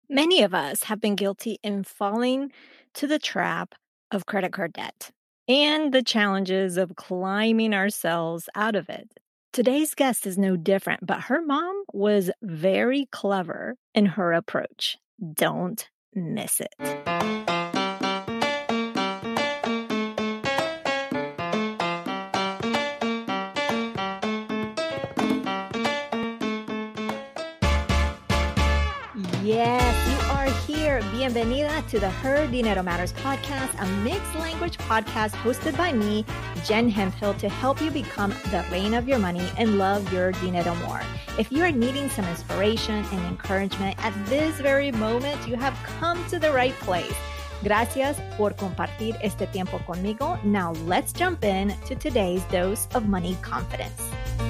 Many of us have been guilty in falling to the trap of credit card debt and the challenges of climbing ourselves out of it. Today's guest is no different, but her mom was very clever in her approach. Don't miss it. Yes, you are here. Bienvenida to the Her Dinero Matters podcast, a mixed language podcast hosted by me, Jen Hemphill, to help you become the reina of your money and love your dinero more. If you are needing some inspiration and encouragement at this very moment, you have come to the right place. Gracias por compartir este tiempo conmigo. Now let's jump in to today's dose of money confidence.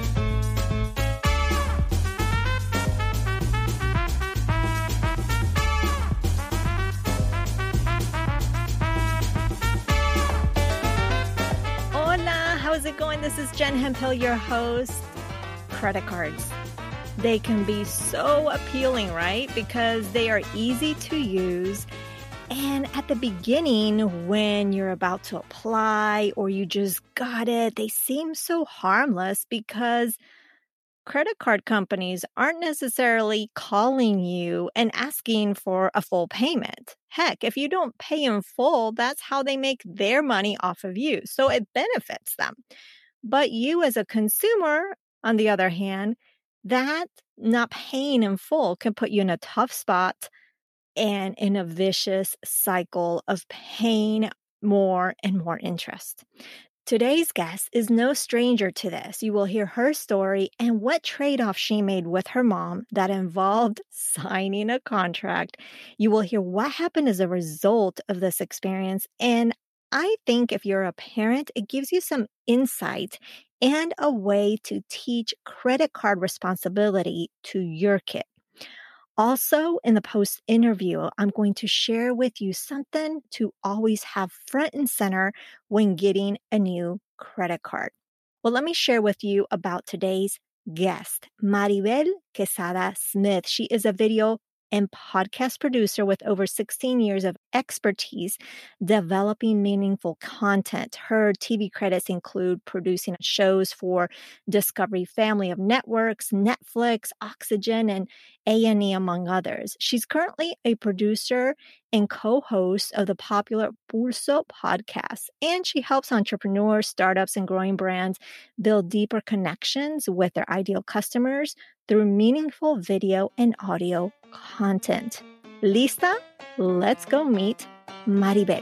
How's it going? This is Jen Hemphill, your host. Credit cards. They can be so appealing, right? Because they are easy to use. And at the beginning, when you're about to apply or you just got it, they seem so harmless because credit card companies aren't necessarily calling you and asking for a full payment. Heck, if you don't pay in full, that's how they make their money off of you. So it benefits them. But you as a consumer, on the other hand, that not paying in full can put you in a tough spot and in a vicious cycle of paying more and more interest. Today's guest is no stranger to this. You will hear her story and what trade-off she made with her mom that involved signing a contract. You will hear what happened as a result of this experience. And I think if you're a parent, it gives you some insight and a way to teach credit card responsibility to your kid. Also, in the post interview, I'm going to share with you something to always have front and center when getting a new credit card. Well, let me share with you about today's guest, Maribel Quesada Smith. She is a video and podcast producer with over 16 years of expertise developing meaningful content. Her TV credits include producing shows for Discovery Family of Networks, Netflix, Oxygen, and A&E, among others. She's currently a producer and co-host of the popular Pulso podcast, and she helps entrepreneurs, startups, and growing brands build deeper connections with their ideal customers through meaningful video and audio content. Lista? Let's go meet Maribel.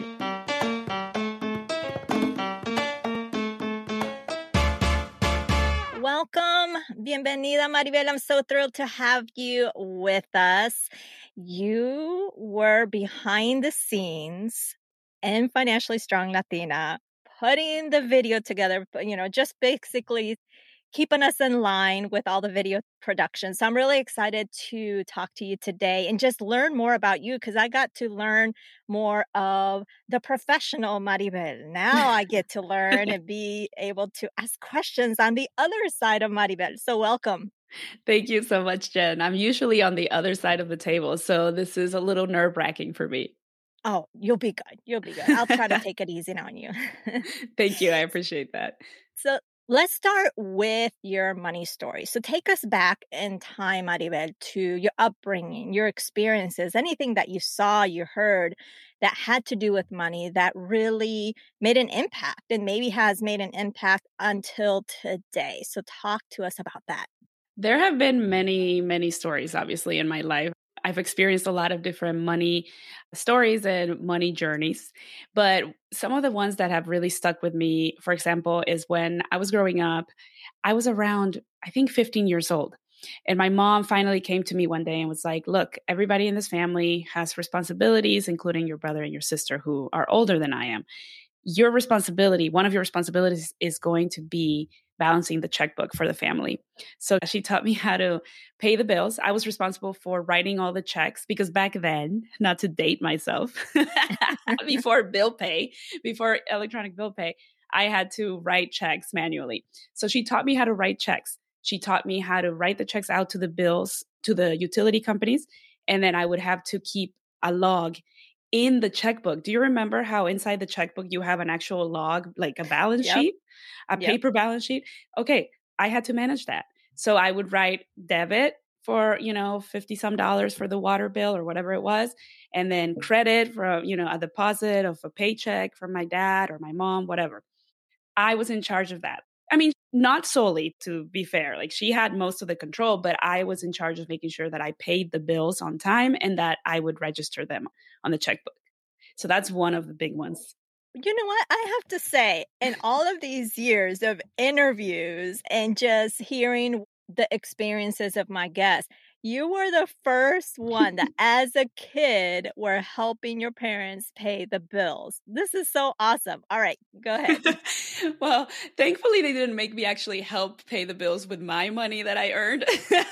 Welcome. Bienvenida, Maribel. I'm so thrilled to have you with us. You were behind the scenes in Financially Strong Latina, putting the video together, just basically keeping us in line with all the video production. So I'm really excited to talk to you today and just learn more about you because I got to learn more of the professional Maribel. Now I get to learn and be able to ask questions on the other side of Maribel. So welcome. Thank you so much, Jen. I'm usually on the other side of the table, so this is a little nerve-wracking for me. Oh, you'll be good. You'll be good. I'll try to take it easy on you. Thank you. I appreciate that. So let's start with your money story. So take us back in time, Maribel, to your upbringing, your experiences, anything that you saw, you heard that had to do with money that really made an impact and maybe has made an impact until today. So talk to us about that. There have been many, many stories, obviously, in my life. I've experienced a lot of different money stories and money journeys, but some of the ones that have really stuck with me, for example, is when I was growing up, I was around, I think, 15 years old. And my mom finally came to me one day and was like, look, everybody in this family has responsibilities, including your brother and your sister who are older than I am. Your responsibility, one of your responsibilities is going to be balancing the checkbook for the family. So she taught me how to pay the bills. I was responsible for writing all the checks because back then, not to date myself, before electronic bill pay, I had to write checks manually. So she taught me how to write checks. She taught me how to write the checks out to the bills, to the utility companies, And then I would have to keep a log in the checkbook. Do you remember how inside the checkbook you have an actual log, like a balance Yep. sheet, a Yep. paper balance sheet? Okay, I had to manage that. So I would write debit for, 50 some dollars for the water bill or whatever it was, and then credit for, a deposit of a paycheck from my dad or my mom, whatever. I was in charge of that. I mean, not solely, to be fair. Like, she had most of the control, but I was in charge of making sure that I paid the bills on time and that I would register them on the checkbook. So that's one of the big ones. You know what? I have to say, in all of these years of interviews and just hearing the experiences of my guests, you were the first one that, as a kid, were helping your parents pay the bills. This is so awesome. All right, go ahead. Well, thankfully, they didn't make me actually help pay the bills with my money that I earned.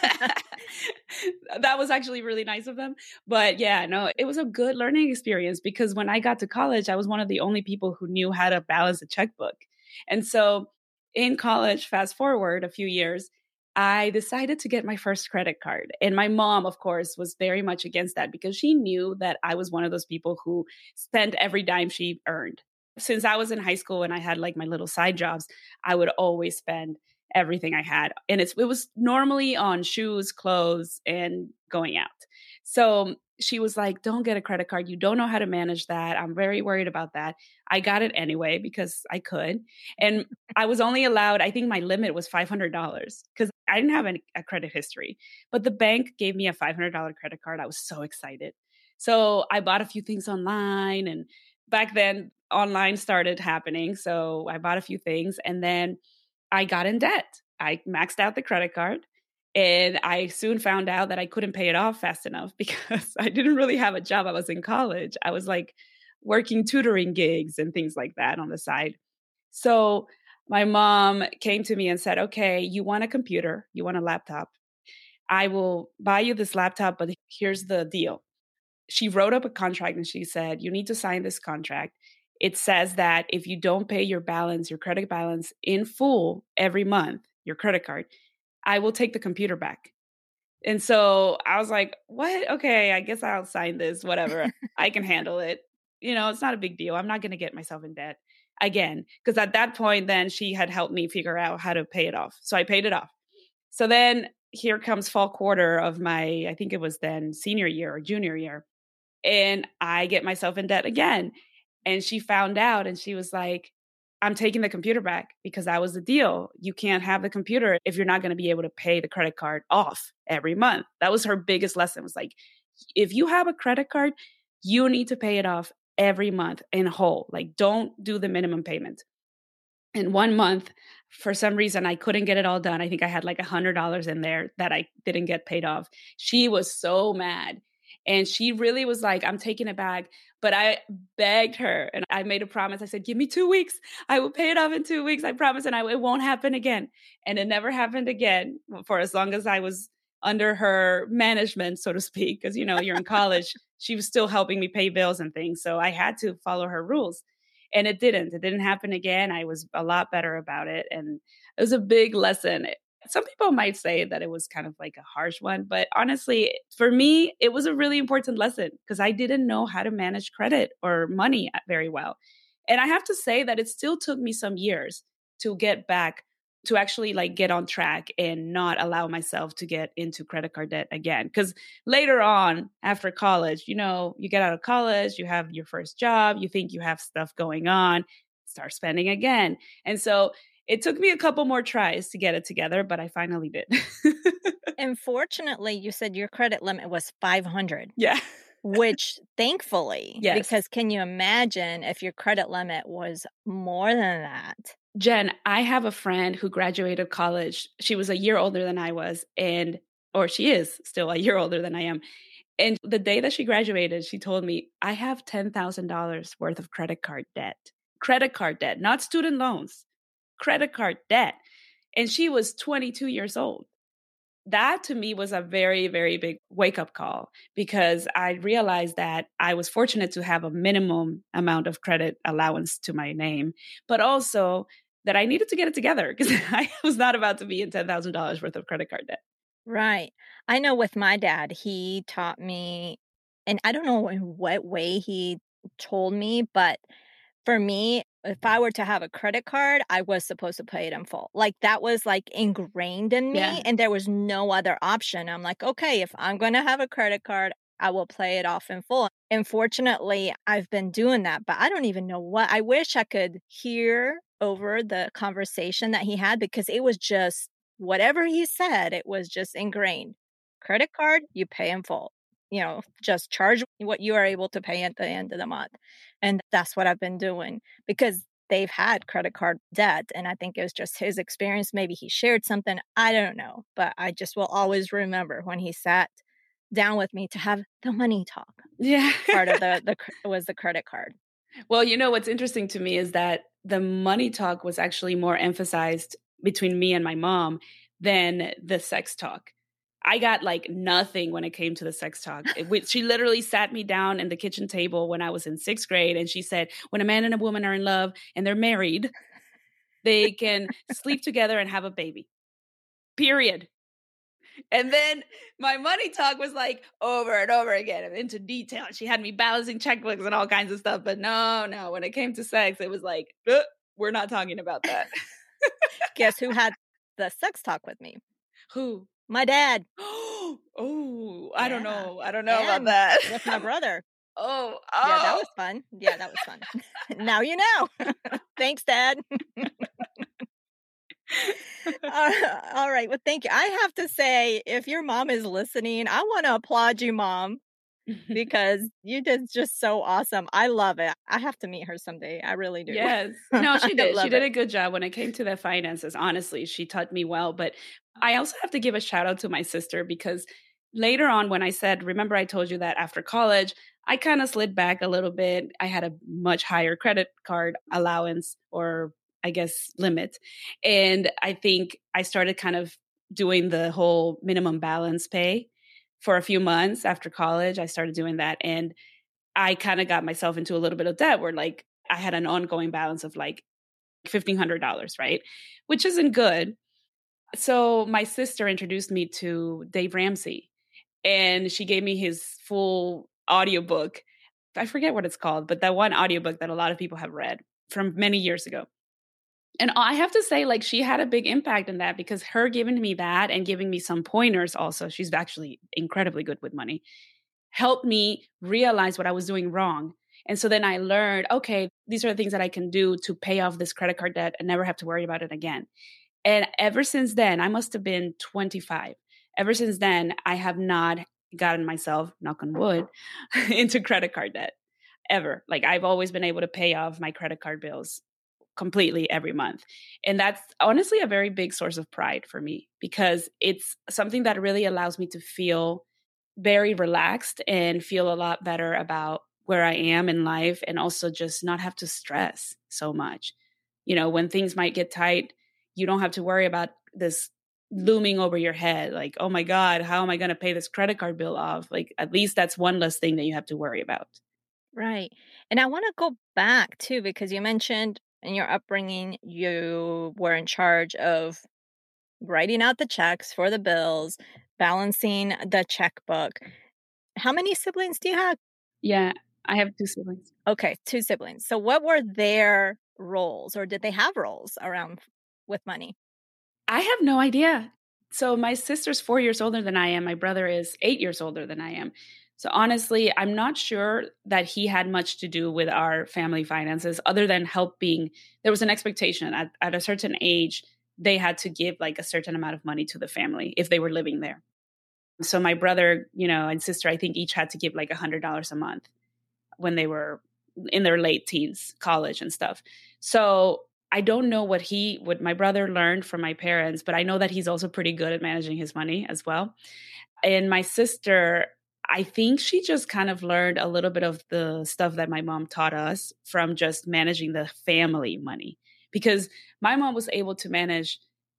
That was actually really nice of them. But yeah, no, it was a good learning experience because when I got to college, I was one of the only people who knew how to balance a checkbook. And so in college, fast forward a few years, I decided to get my first credit card. And my mom, of course, was very much against that because she knew that I was one of those people who spent every dime she earned. Since I was in high school and I had like my little side jobs, I would always spend everything I had. And it was normally on shoes, clothes, and going out. So she was like, don't get a credit card. You don't know how to manage that. I'm very worried about that. I got it anyway because I could. And I was only allowed, I think my limit was $500 because I didn't have a credit history. But the bank gave me a $500 credit card. I was so excited. So I bought a few things online. And back then, online started happening. So I bought a few things. And then I got in debt. I maxed out the credit card and I soon found out that I couldn't pay it off fast enough because I didn't really have a job. I was in college. I was like working tutoring gigs and things like that on the side. So my mom came to me and said, okay, you want a computer, you want a laptop. I will buy you this laptop, but here's the deal. She wrote up a contract and she said, you need to sign this contract. It says that if you don't pay your balance, your credit balance in full every month, your credit card, I will take the computer back. And so I was like, what? Okay, I guess I'll sign this, whatever. I can handle it. It's not a big deal. I'm not going to get myself in debt again. Because at that point, then she had helped me figure out how to pay it off. So I paid it off. So then here comes fall quarter of my, I think it was then senior year or junior year. And I get myself in debt again. And she found out and she was like, I'm taking the computer back because that was the deal. You can't have the computer if you're not going to be able to pay the credit card off every month. That was her biggest lesson. It was like, if you have a credit card, you need to pay it off every month in whole. Like, don't do the minimum payment. And 1 month, for some reason, I couldn't get it all done. I think I had like $100 in there that I didn't get paid off. She was so mad. And she really was like, I'm taking it back. But I begged her and I made a promise. I said, give me 2 weeks. I will pay it off in 2 weeks. I promise. And it won't happen again. And it never happened again for as long as I was under her management, so to speak. Because, you're in college. She was still helping me pay bills and things. So I had to follow her rules. And it didn't. It didn't happen again. I was a lot better about it. And it was a big lesson. Some people might say that it was kind of like a harsh one, but honestly, for me, it was a really important lesson because I didn't know how to manage credit or money very well. And I have to say that it still took me some years to get back to actually like get on track and not allow myself to get into credit card debt again. Because later on, after college, you get out of college, you have your first job, you think you have stuff going on, start spending again. And so it took me a couple more tries to get it together, but I finally did. And fortunately, you said your credit limit was 500. Yeah. Which thankfully, Yes. because can you imagine if your credit limit was more than that? Jen, I have a friend who graduated college. She was a year older than I was, or she is still a year older than I am. And the day that she graduated, she told me, I have $10,000 worth of credit card debt. Credit card debt, not student loans, credit card debt. And she was 22 years old. That to me was a very, very big wake up call because I realized that I was fortunate to have a minimum amount of credit allowance to my name, but also that I needed to get it together because I was not about to be in $10,000 worth of credit card debt. Right. I know with my dad, he taught me, and I don't know in what way he told me, but for me, if I were to have a credit card, I was supposed to pay it in full. Like, that was, like, ingrained in me, Yeah. and there was no other option. I'm like, "Okay, if I'm gonna have a credit card, I will pay it off in full." And fortunately, I've been doing that, but I don't even know what I wish I could hear over the conversation that he had because it was just whatever he said, it was just ingrained. Credit card, you pay in full. Just charge what you are able to pay at the end of the month. And that's what I've been doing because they've had credit card debt. And I think it was just his experience. Maybe he shared something. I don't know. But I just will always remember when he sat down with me to have the money talk. Yeah. Part of was the credit card. Well, what's interesting to me is that the money talk was actually more emphasized between me and my mom than the sex talk. I got like nothing when it came to the sex talk. She literally sat me down in the kitchen table when I was in 6th grade and she said, when a man and a woman are in love and they're married, they can sleep together and have a baby. Period. And then my money talk was like over and over again and into detail. She had me balancing checkbooks and all kinds of stuff. But no, when it came to sex, it was like, we're not talking about that. Guess who had the sex talk with me? Who? My dad. Oh, Yeah. I don't know about that. With my brother. Oh. Yeah, that was fun. Now you know. Thanks, Dad. All right. Well, thank you. I have to say, if your mom is listening, I want to applaud you, Mom, because you did just so awesome. I love it. I have to meet her someday. I really do. Yes. No, she did. She did it. a good job when it came to the finances. Honestly, she taught me well. But I also have to give a shout out to my sister because later on, when I said, remember, I told you that after college, I kind of slid back a little bit. I had a much higher credit card allowance or I guess limit. And I think I started kind of doing the whole minimum balance pay for a few months after college. I started doing that. And I kind of got myself into a little bit of debt where like I had an ongoing balance of like $1,500, right? Which isn't good. So my sister introduced me to Dave Ramsey and she gave me his full audiobook. I forget what it's called, but that one audiobook that a lot of people have read from many years ago. And I have to say, like, she had a big impact in that because her giving me that and giving me some pointers also, she's actually incredibly good with money, helped me realize what I was doing wrong. And so then I learned, okay, these are the things that I can do to pay off this credit card debt and never have to worry about it again. And ever since then, I must have been 25. Ever since then, I have not gotten myself, knock on wood, into credit card debt ever. Like I've always been able to pay off my credit card bills completely every month. And that's honestly a very big source of pride for me because it's something that really allows me to feel very relaxed and feel a lot better about where I am in life and also just not have to stress so much. When things might get tight, you don't have to worry about this looming over your head. Like, oh my God, how am I going to pay this credit card bill off? Like, at least that's one less thing that you have to worry about. Right. And I want to go back too, because you mentioned in your upbringing, you were in charge of writing out the checks for the bills, balancing the checkbook. How many siblings do you have? Yeah, I have 2 siblings. Okay, 2 siblings. So what were their roles or did they have roles around with money? I have no idea. So my sister's 4 years older than I am. My brother is 8 years older than I am. So honestly, I'm not sure that he had much to do with our family finances other than helping. There was an expectation at a certain age, they had to give like a certain amount of money to the family if they were living there. So my brother, and sister, I think each had to give like $100 a month when they were in their late teens, college and stuff. So I don't know what my brother learned from my parents, but I know that he's also pretty good at managing his money as well. And my sister, I think she just kind of learned a little bit of the stuff that my mom taught us from just managing the family money. Because my mom was able to manage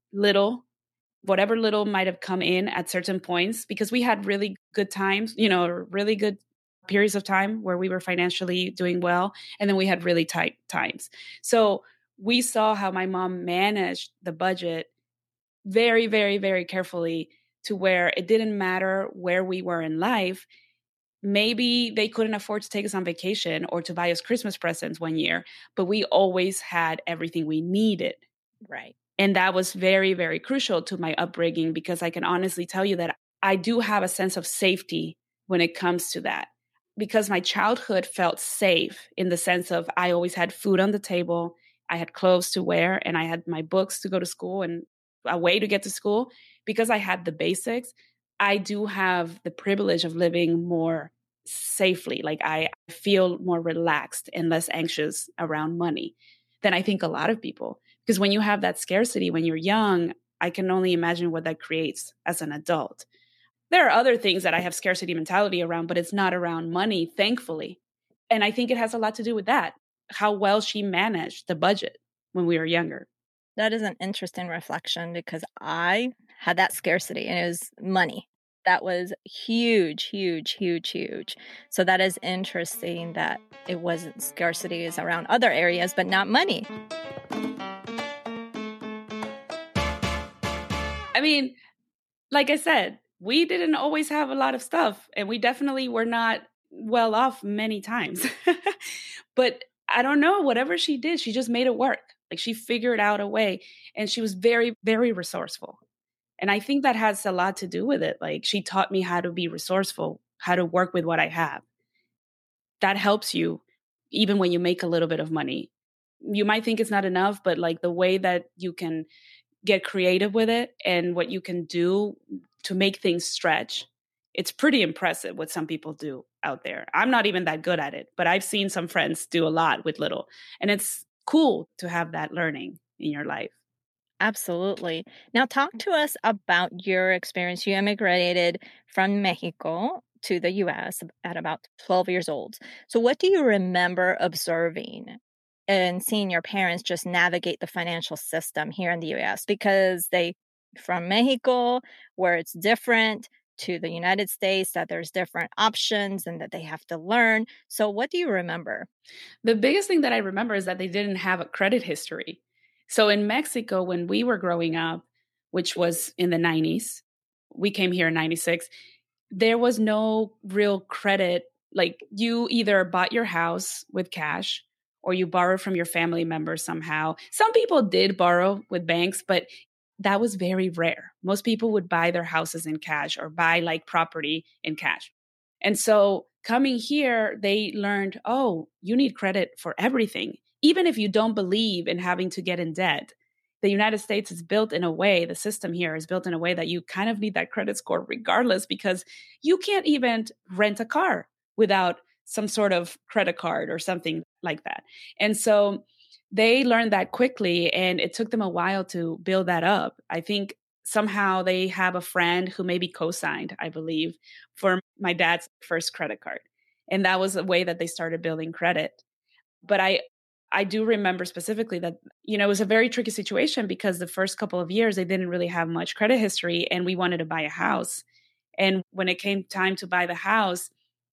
whatever little might have come in at certain points, because we had really good times, really good periods of time where we were financially doing well. And then we had really tight times. So we saw how my mom managed the budget very, very, very carefully to where it didn't matter where we were in life. Maybe they couldn't afford to take us on vacation or to buy us Christmas presents one year, but we always had everything we needed. Right. And that was very, very crucial to my upbringing, because I can honestly tell you that I do have a sense of safety when it comes to that, because my childhood felt safe in the sense of I always had food on the table, I had clothes to wear, and I had my books to go to school and a way to get to school. Because I had the basics, I do have the privilege of living more safely. Like I feel more relaxed and less anxious around money than I think a lot of people. Because when you have that scarcity when you're young, I can only imagine what that creates as an adult. There are other things that I have scarcity mentality around, but it's not around money, thankfully. And I think it has a lot to do with that, how well she managed the budget when we were younger. That is an interesting reflection because I had that scarcity and it was money. That was huge, huge, huge, huge. So that is interesting that it wasn't scarcity is around other areas, but not money. I mean, like I said, we didn't always have a lot of stuff, and we definitely were not well off many times. But I don't know, whatever she did, she just made it work. Like she figured out a way, and she was very, very resourceful. And I think that has a lot to do with it. Like she taught me how to be resourceful, how to work with what I have. That helps you even when you make a little bit of money. You might think it's not enough, but like the way that you can get creative with it and what you can do to make things stretch, it's pretty impressive what some people do out there. I'm not even that good at it, but I've seen some friends do a lot with little. And it's cool to have that learning in your life. Absolutely. Now, talk to us about your experience. You immigrated from Mexico to the US at about 12 years old. So, what do you remember observing and seeing your parents just navigate the financial system here in the US? Because from Mexico, where it's different, to the United States, that there's different options and that they have to learn. So, what do you remember? The biggest thing that I remember is that they didn't have a credit history. So in Mexico, when we were growing up, which was in the 90s, we came here in 96, there was no real credit. Like you either bought your house with cash or you borrowed from your family members somehow. Some people did borrow with banks, but that was very rare. Most people would buy their houses in cash or buy like property in cash. And so coming here, they learned, oh, you need credit for everything. Even if you don't believe in having to get in debt, the United States is built in a way, the system here is built in a way that you kind of need that credit score regardless, because you can't even rent a car without some sort of credit card or something like that. And so they learned that quickly, and it took them a while to build that up. I think somehow they have a friend who maybe co-signed, I believe, for my dad's first credit card. And that was a way that they started building credit. But I do remember specifically that, it was a very tricky situation because the first couple of years, they didn't really have much credit history and we wanted to buy a house. And when it came time to buy the house,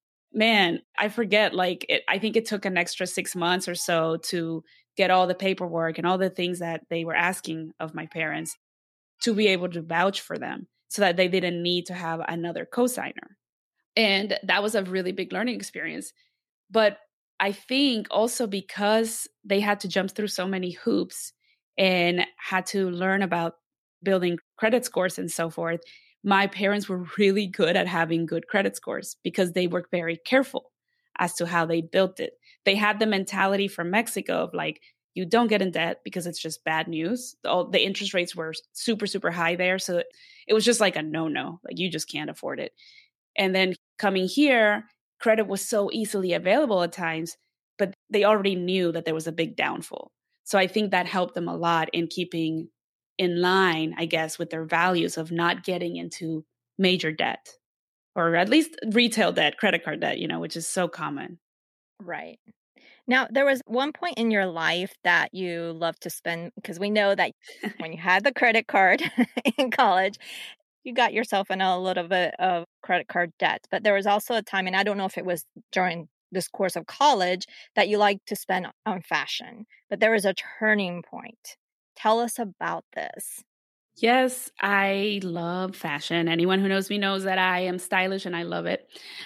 man, I forget, I think it took an extra 6 months or so to get all the paperwork and all the things that they were asking of my parents to be able to vouch for them so that they didn't need to have another cosigner. And that was a really big learning experience. But I think also because they had to jump through so many hoops and had to learn about building credit scores and so forth, my parents were really good at having good credit scores because they were very careful as to how they built it. They had the mentality from Mexico of like, you don't get in debt because it's just bad news. All the interest rates were super, super high there. So it was just like a no-no, like you just can't afford it. And then coming here, credit was so easily available at times, but they already knew that there was a big downfall. So I think that helped them a lot in keeping in line, I guess, with their values of not getting into major debt, or at least retail debt, credit card debt, which is so common. Right. Now, there was one point in your life that you loved to spend, because we know that when you had the credit card in college, you got yourself in a little bit of credit card debt. But there was also a time, and I don't know if it was during this course of college, that you liked to spend on fashion. But there was a turning point. Tell us about this. Yes, I love fashion. Anyone who knows me knows that I am stylish and I love it.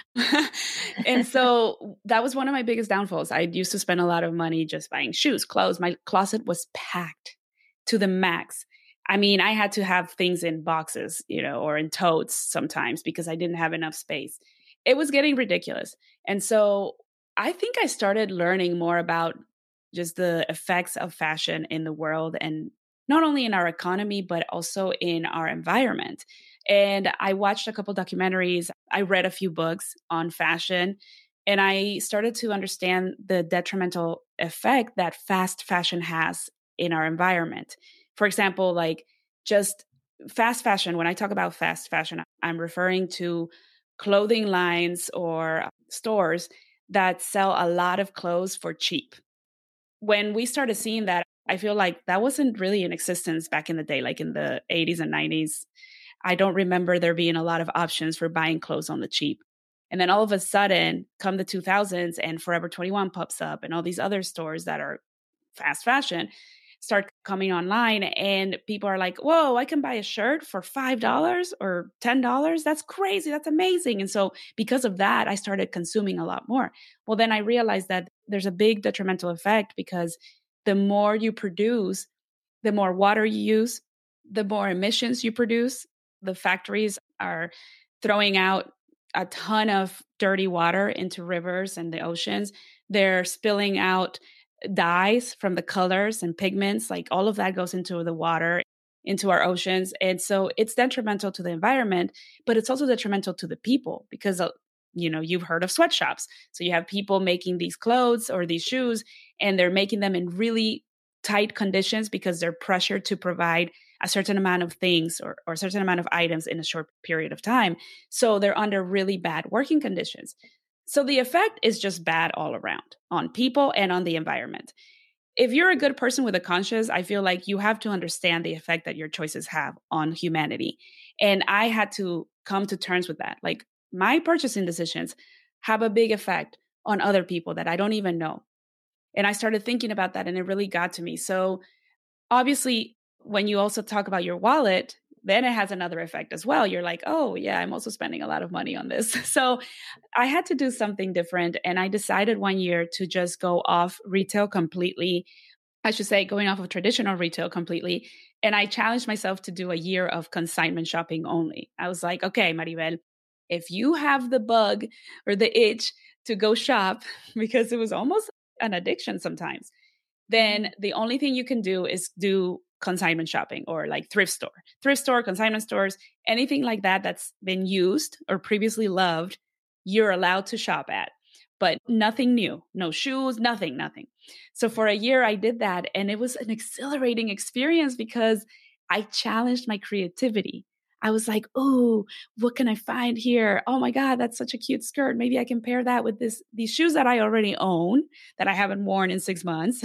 And so that was one of my biggest downfalls. I used to spend a lot of money just buying shoes, clothes. My closet was packed to the max. I mean, I had to have things in boxes, or in totes sometimes because I didn't have enough space. It was getting ridiculous. And so I think I started learning more about just the effects of fashion in the world, and not only in our economy, but also in our environment. And I watched a couple documentaries. I read a few books on fashion, and I started to understand the detrimental effect that fast fashion has in our environment. For example, like just fast fashion, when I talk about fast fashion, I'm referring to clothing lines or stores that sell a lot of clothes for cheap. When we started seeing that, I feel like that wasn't really in existence back in the day, like in the 80s and 90s. I don't remember there being a lot of options for buying clothes on the cheap. And then all of a sudden, come the 2000s, and Forever 21 pops up, and all these other stores that are fast fashion start coming online, and people are like, whoa, I can buy a shirt for $5 or $10. That's crazy. That's amazing. And so because of that, I started consuming a lot more. Well, then I realized that there's a big detrimental effect because the more you produce, the more water you use, the more emissions you produce. The factories are throwing out a ton of dirty water into rivers and the oceans. They're spilling out dyes from the colors and pigments, like all of that goes into the water, into our oceans. And so it's detrimental to the environment, but it's also detrimental to the people because, you've heard of sweatshops. So you have people making these clothes or these shoes, and they're making them in really tight conditions because they're pressured to provide a certain amount of things or a certain amount of items in a short period of time. So they're under really bad working conditions. So the effect is just bad all around on people and on the environment. If you're a good person with a conscience, I feel like you have to understand the effect that your choices have on humanity. And I had to come to terms with that. Like my purchasing decisions have a big effect on other people that I don't even know. And I started thinking about that, and it really got to me. So obviously, when you also talk about your wallet, then it has another effect as well. You're like, oh, yeah, I'm also spending a lot of money on this. So I had to do something different. And I decided one year to just go off retail completely. I should say, going off of traditional retail completely. And I challenged myself to do a year of consignment shopping only. I was like, okay, Maribel, if you have the bug or the itch to go shop, because it was almost an addiction sometimes, then the only thing you can do is do consignment shopping or like thrift store, consignment stores, anything like that that's been used or previously loved, you're allowed to shop at, but nothing new, no shoes, nothing. So for a year, I did that. And it was an exhilarating experience because I challenged my creativity. I was like, oh, what can I find here? Oh my God, that's such a cute skirt. Maybe I can pair that with these shoes that I already own that I haven't worn in 6 months.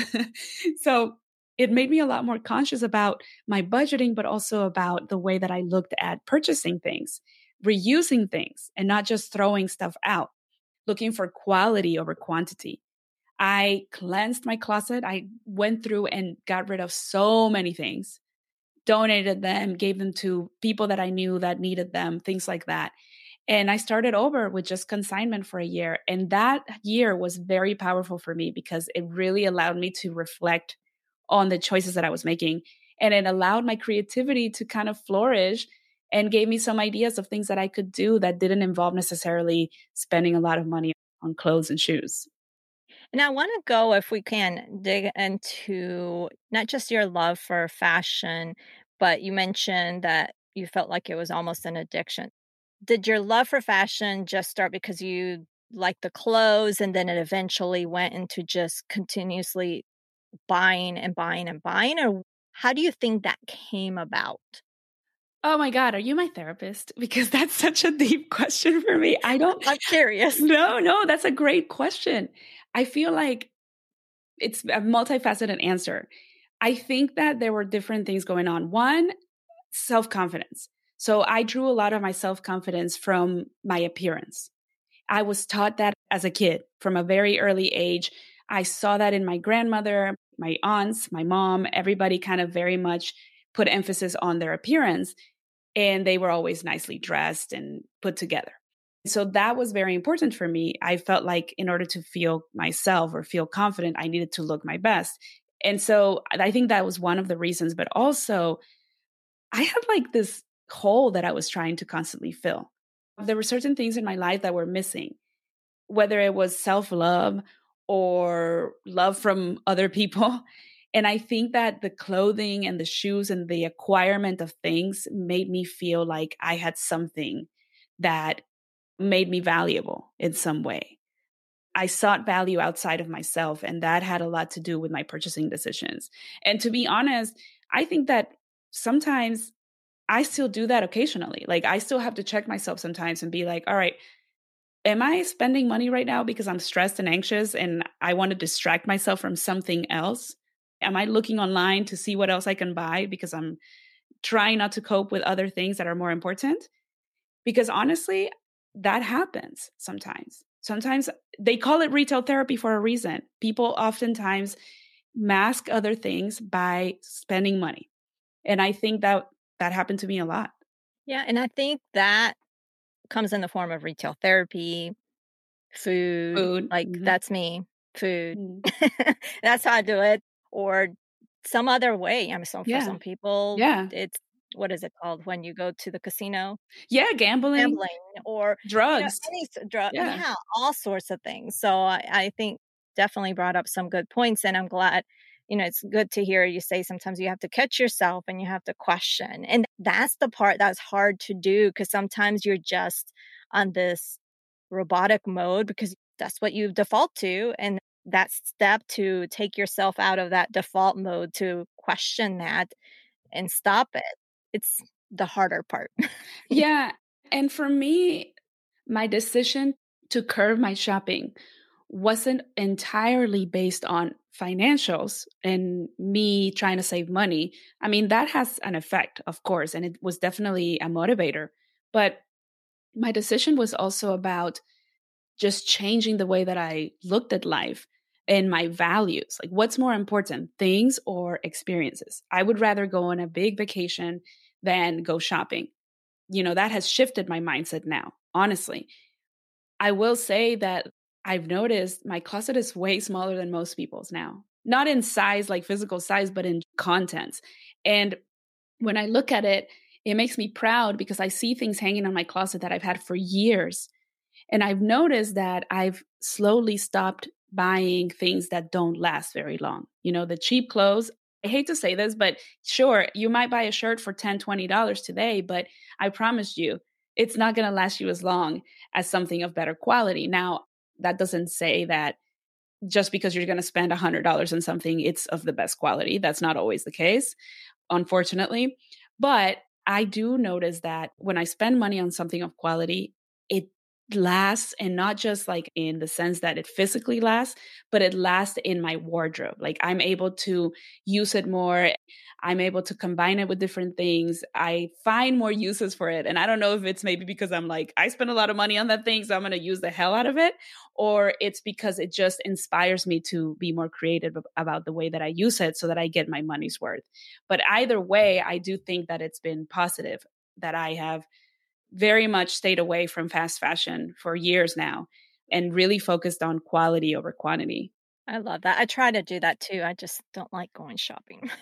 So it made me a lot more conscious about my budgeting, but also about the way that I looked at purchasing things, reusing things, and not just throwing stuff out, looking for quality over quantity. I cleansed my closet. I went through and got rid of so many things, donated them, gave them to people that I knew that needed them, things like that. And I started over with just consignment for a year. And that year was very powerful for me because it really allowed me to reflect on the choices that I was making. And it allowed my creativity to kind of flourish and gave me some ideas of things that I could do that didn't involve necessarily spending a lot of money on clothes and shoes. And I want to go, if we can, dig into not just your love for fashion, but you mentioned that you felt like it was almost an addiction. Did your love for fashion just start because you liked the clothes and then it eventually went into just continuously buying and buying and buying? Or how do you think that came about? Oh my God, are you my therapist? Because that's such a deep question for me. I don't, I'm curious. no, that's a great question. I feel like it's a multifaceted answer. I think that there were different things going on. One, self confidence. So I drew a lot of my self confidence from my appearance. I was taught that as a kid from a very early age. I saw that in my grandmother, my aunts, my mom, everybody kind of very much put emphasis on their appearance, and they were always nicely dressed and put together. So that was very important for me. I felt like in order to feel myself or feel confident, I needed to look my best. And so I think that was one of the reasons, but also I had like this hole that I was trying to constantly fill. There were certain things in my life that were missing, whether it was self love or love from other people. And I think that the clothing and the shoes and the acquirement of things made me feel like I had something that made me valuable in some way. I sought value outside of myself, and that had a lot to do with my purchasing decisions. And to be honest, I think that sometimes I still do that occasionally. Like, I still have to check myself sometimes and be like, all right, am I spending money right now because I'm stressed and anxious and I want to distract myself from something else? Am I looking online to see what else I can buy because I'm trying not to cope with other things that are more important? Because honestly, that happens sometimes. Sometimes they call it retail therapy for a reason. People oftentimes mask other things by spending money. And I think that that happened to me a lot. Yeah, and I think that comes in the form of retail therapy, food, Food. like, Mhm. that's me, food. Mm. That's how I do it, or some other way. I mean, so for Yeah. some people, Yeah. it's what is it called when you go to the casino? Yeah. Gambling, Gambling or, drugs. any drug, Yeah. yeah, all sorts of things. So I think definitely brought up some good points, and I'm glad, it's good to hear you say sometimes you have to catch yourself and you have to question. And that's the part that's hard to do because sometimes you're just on this robotic mode because that's what you default to. And that step to take yourself out of that default mode to question that and stop it, it's the harder part. Yeah. And for me, my decision to curb my shopping wasn't entirely based on financials and me trying to save money. I mean, that has an effect, of course, and it was definitely a motivator. But my decision was also about just changing the way that I looked at life and my values. Like, what's more important, things or experiences? I would rather go on a big vacation than go shopping. That has shifted my mindset now, honestly. I will say that I've noticed my closet is way smaller than most people's now. Not in size, like physical size, but in contents. And when I look at it, it makes me proud because I see things hanging on my closet that I've had for years. And I've noticed that I've slowly stopped buying things that don't last very long. The cheap clothes. I hate to say this, but sure, you might buy a shirt for $10, $20 today, but I promise you, it's not going to last you as long as something of better quality. Now, that doesn't say that just because you're going to spend $100 on something, it's of the best quality. That's not always the case, unfortunately. But I do notice that when I spend money on something of quality, it lasts, and not just like in the sense that it physically lasts, but it lasts in my wardrobe. Like, I'm able to use it more. I'm able to combine it with different things. I find more uses for it. And I don't know if it's maybe because I'm like, I spend a lot of money on that thing, so I'm going to use the hell out of it, or it's because it just inspires me to be more creative about the way that I use it so that I get my money's worth. But either way, I do think that it's been positive, that I have very much stayed away from fast fashion for years now and really focused on quality over quantity. I love that. I try to do that too. I just don't like going shopping.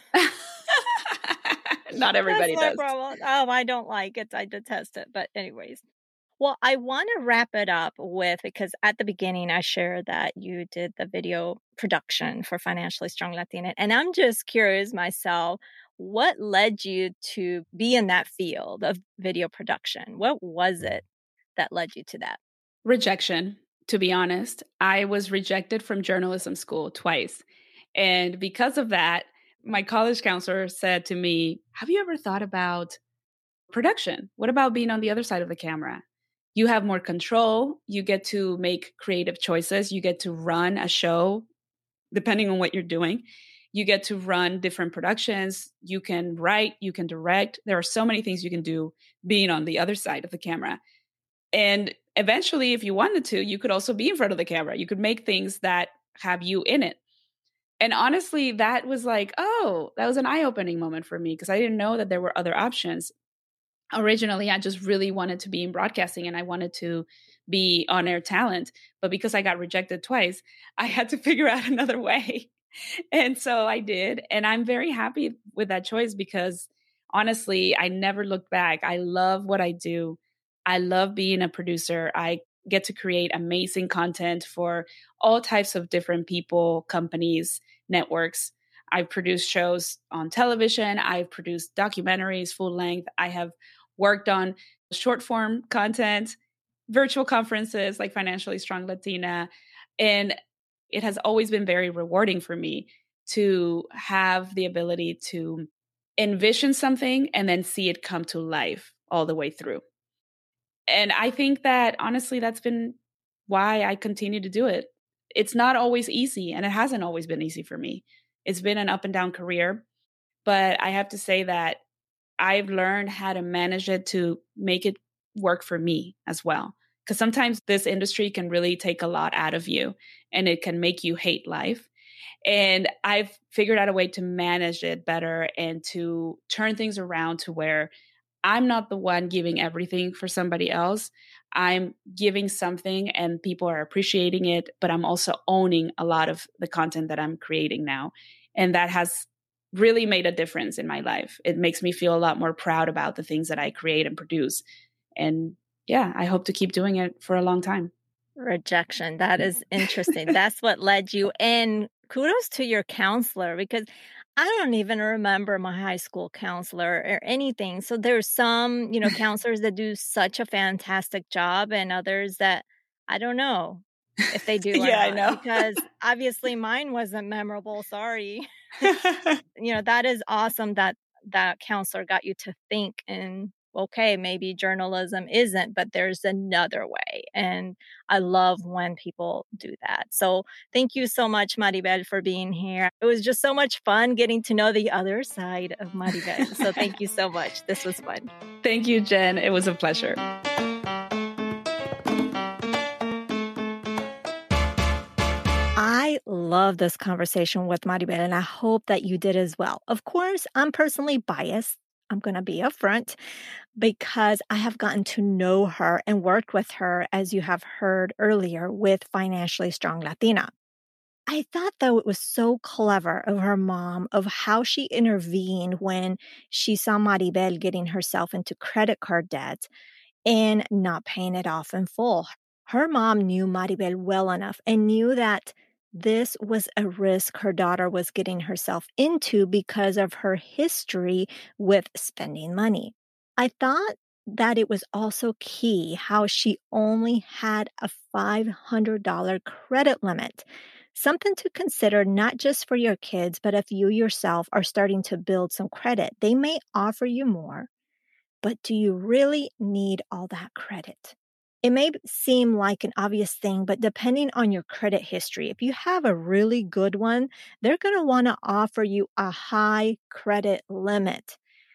Not That's everybody my does. problem. Oh, I don't like it. I detest it. But anyways. Well, I want to wrap it up with because at the beginning I shared that you did the video production for Financially Strong Latina. And I'm just curious myself, what led you to be in that field of video production? What was it that led you to that? Rejection, to be honest. I was rejected from journalism school twice. And because of that, my college counselor said to me, "Have you ever thought about production? What about being on the other side of the camera? You have more control. You get to make creative choices. You get to run a show, depending on what you're doing. You get to run different productions. You can write, you can direct. There are so many things you can do being on the other side of the camera. And eventually, if you wanted to, you could also be in front of the camera. You could make things that have you in it." And honestly, that was like, oh, that was an eye-opening moment for me because I didn't know that there were other options. Originally, I just really wanted to be in broadcasting and I wanted to be on air talent. But because I got rejected twice, I had to figure out another way. And so I did. And I'm very happy with that choice because honestly, I never looked back. I love what I do. I love being a producer. I get to create amazing content for all types of different people, companies, networks. I've produced shows on television. I've produced documentaries, full length. I have worked on short form content, virtual conferences like Financially Strong Latina. And it has always been very rewarding for me to have the ability to envision something and then see it come to life all the way through. And I think that honestly, that's been why I continue to do it. It's not always easy, and it hasn't always been easy for me. It's been an up and down career, but I have to say that I've learned how to manage it to make it work for me as well. Because sometimes this industry can really take a lot out of you and it can make you hate life. And I've figured out a way to manage it better and to turn things around to where I'm not the one giving everything for somebody else. I'm giving something and people are appreciating it, but I'm also owning a lot of the content that I'm creating now. And that has really made a difference in my life. It makes me feel a lot more proud about the things that I create and produce. And yeah, I hope to keep doing it for a long time. Rejection. That is interesting. That's what led you. And kudos to your counselor because I don't even remember my high school counselor or anything. So there's some, counselors that do such a fantastic job and others that I don't know if they do or Yeah, I not know. because obviously mine wasn't memorable. Sorry. That is awesome that that counselor got you to think and okay, maybe journalism isn't, but there's another way. And I love when people do that. So thank you so much, Maribel, for being here. It was just so much fun getting to know the other side of Maribel. So thank you so much. This was fun. Thank you, Jen. It was a pleasure. I love this conversation with Maribel, and I hope that you did as well. Of course, I'm personally biased. I'm going to be upfront because I have gotten to know her and worked with her, as you have heard earlier, with Financially Strong Latina. I thought, though, it was so clever of her mom of how she intervened when she saw Maribel getting herself into credit card debt and not paying it off in full. Her mom knew Maribel well enough and knew that this was a risk her daughter was getting herself into because of her history with spending money. I thought that it was also key how she only had a $500 credit limit. Something to consider not just for your kids, but if you yourself are starting to build some credit, they may offer you more, but do you really need all that credit? It may seem like an obvious thing, but depending on your credit history, if you have a really good one, they're going to want to offer you a high credit limit.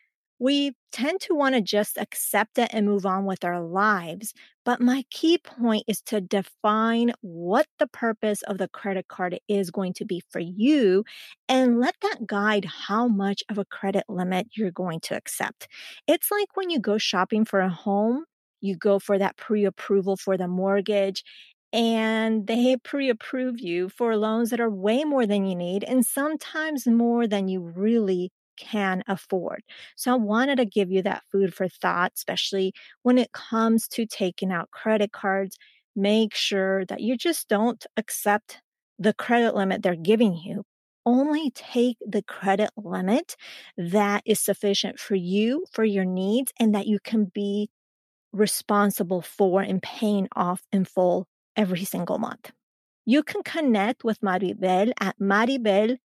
We tend to want to just accept it and move on with our lives. But my key point is to define what the purpose of the credit card is going to be for you and let that guide how much of a credit limit you're going to accept. It's like when you go shopping for a home, you go for that pre approval for the mortgage. And they pre approve you for loans that are way more than you need and sometimes more than you really can afford. So I wanted to give you that food for thought, especially when it comes to taking out credit cards. Make sure that you just don't accept the credit limit they're giving you. Only take the credit limit that is sufficient for you, for your needs, and that you can be responsible for and paying off in full every single month. You can connect with Maribel at maribelqs,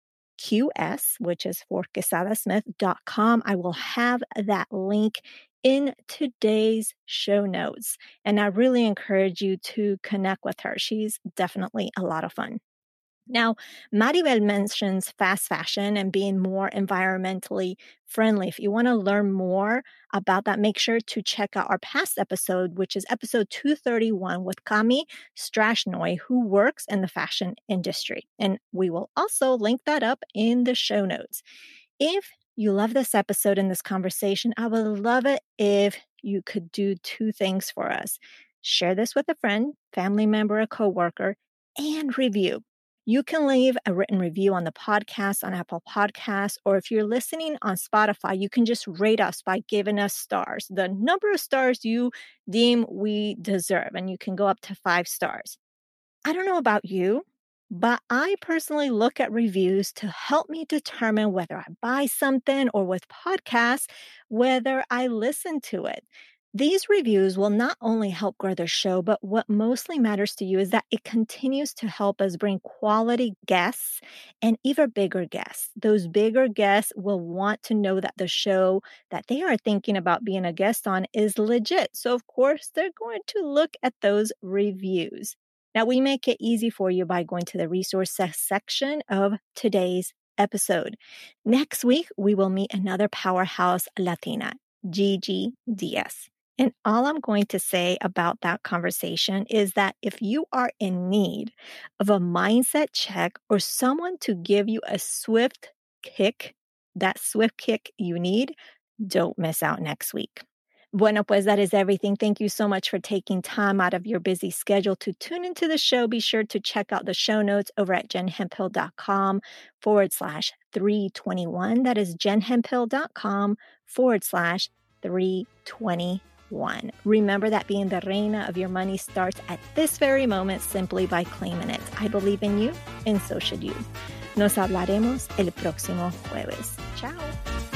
which is for quesadasmith.com. I will have that link in today's show notes. And I really encourage you to connect with her. She's definitely a lot of fun. Now, Maribel mentions fast fashion and being more environmentally friendly. If you want to learn more about that, make sure to check out our past episode, which is episode 231 with Kami Strashnoy, who works in the fashion industry. And we will also link that up in the show notes. If you love this episode and this conversation, I would love it if you could do two things for us. Share this with a friend, family member, a coworker, and review. You can leave a written review on the podcast on Apple Podcasts, or if you're listening on Spotify, you can just rate us by giving us stars, the number of stars you deem we deserve, and you can go up to 5 stars. I don't know about you, but I personally look at reviews to help me determine whether I buy something, or with podcasts, whether I listen to it. These reviews will not only help grow the show, but what mostly matters to you is that it continues to help us bring quality guests and even bigger guests. Those bigger guests will want to know that the show that they are thinking about being a guest on is legit. So, of course, they're going to look at those reviews. Now, we make it easy for you by going to the resources section of today's episode. Next week, we will meet another powerhouse Latina, Gigi Diaz. And all I'm going to say about that conversation is that if you are in need of a mindset check or someone to give you a swift kick, that swift kick you need, don't miss out next week. Bueno, pues that is everything. Thank you so much for taking time out of your busy schedule to tune into the show. Be sure to check out the show notes over at jenhemphill.com/321. That is jenhemphill.com/321. Remember that being the reina of your money starts at this very moment simply by claiming it. I believe in you, and so should you. Nos hablaremos el próximo jueves. Ciao.